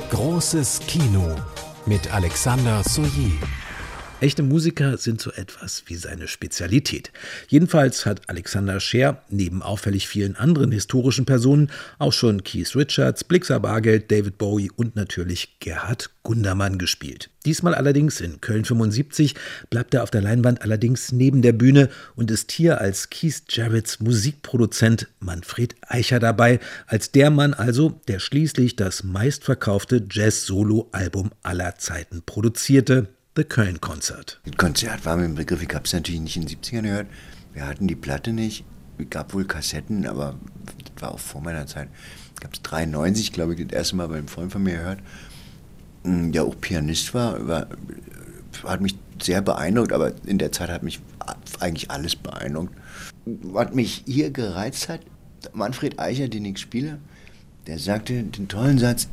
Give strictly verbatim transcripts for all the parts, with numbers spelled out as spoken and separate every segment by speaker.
Speaker 1: Großes Kino mit Alexander Soyer.
Speaker 2: Echte Musiker sind so etwas wie seine Spezialität. Jedenfalls hat Alexander Scheer neben auffällig vielen anderen historischen Personen auch schon Keith Richards, Blixa Bargeld, David Bowie und natürlich Gerhard Gundermann gespielt. Diesmal allerdings in Köln fünfundsiebzig bleibt er auf der Leinwand allerdings neben der Bühne und ist hier als Keith Jarretts Musikproduzent Manfred Eicher dabei, als der Mann also, der schließlich das meistverkaufte Jazz-Solo-Album aller Zeiten produzierte. The Köln Concert.
Speaker 3: Das Konzert war mir ein Begriff, ich habe es natürlich nicht in den siebzigern gehört. Wir hatten die Platte nicht. Es gab wohl Kassetten, aber das war auch vor meiner Zeit. Ich habe es dreiundneunzig, glaube ich, das erste Mal bei einem Freund von mir gehört. Der auch Pianist war, war, hat mich sehr beeindruckt, aber in der Zeit hat mich eigentlich alles beeindruckt. Was mich hier gereizt hat, Manfred Eicher, den ich spiele, der sagte den tollen Satz: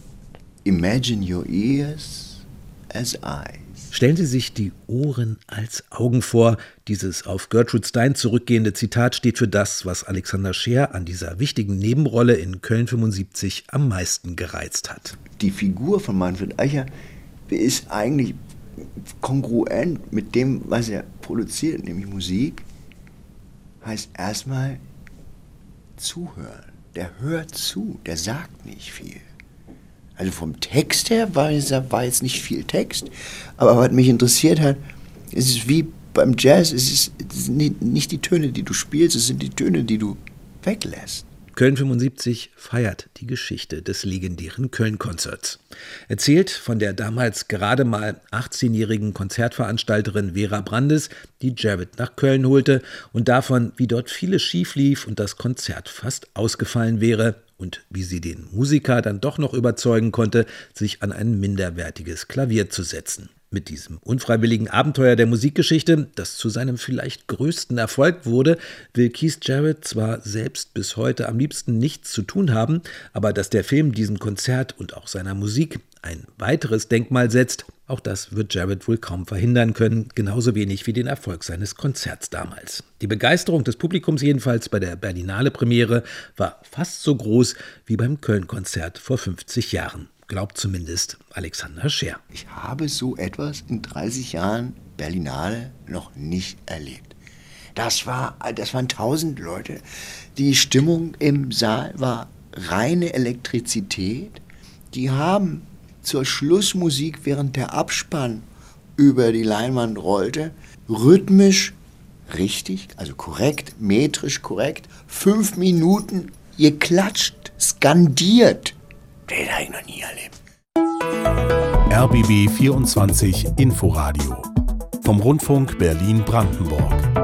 Speaker 3: Imagine your ears as eyes.
Speaker 2: Stellen Sie sich die Ohren als Augen vor. Dieses auf Gertrude Stein zurückgehende Zitat steht für das, was Alexander Scheer an dieser wichtigen Nebenrolle in Köln fünfundsiebzig am meisten gereizt hat.
Speaker 3: Die Figur von Manfred Eicher ist eigentlich kongruent mit dem, was er produziert, nämlich Musik. Heißt erstmal zuhören. Der hört zu, der sagt nicht viel. Also vom Text her war, war jetzt nicht viel Text, aber was mich interessiert hat, es ist wie beim Jazz, es ist, es sind nicht die Töne, die du spielst, es sind die Töne, die du weglässt.
Speaker 2: Köln fünfundsiebzig feiert die Geschichte des legendären Köln-Konzerts. Erzählt von der damals gerade mal achtzehnjährigen Konzertveranstalterin Vera Brandes, die Jarrett nach Köln holte, und davon, wie dort vieles schief lief und das Konzert fast ausgefallen wäre und wie sie den Musiker dann doch noch überzeugen konnte, sich an ein minderwertiges Klavier zu setzen. Mit diesem unfreiwilligen Abenteuer der Musikgeschichte, das zu seinem vielleicht größten Erfolg wurde, will Keith Jarrett zwar selbst bis heute am liebsten nichts zu tun haben, aber dass der Film diesem Konzert und auch seiner Musik ein weiteres Denkmal setzt, auch das wird Jarrett wohl kaum verhindern können, genauso wenig wie den Erfolg seines Konzerts damals. Die Begeisterung des Publikums jedenfalls bei der Berlinale Premiere war fast so groß wie beim Köln-Konzert vor fünfzig Jahren. Glaubt zumindest Alexander Scheer.
Speaker 3: Ich habe so etwas in dreißig Jahren Berlinale noch nicht erlebt. Das war, das waren tausend Leute. Die Stimmung im Saal war reine Elektrizität. Die haben zur Schlussmusik, während der Abspann über die Leinwand rollte, rhythmisch richtig, also korrekt, metrisch korrekt, fünf Minuten geklatscht, skandiert. Das habe ich noch nie erlebt.
Speaker 1: R B B vierundzwanzig Inforadio vom Rundfunk Berlin-Brandenburg.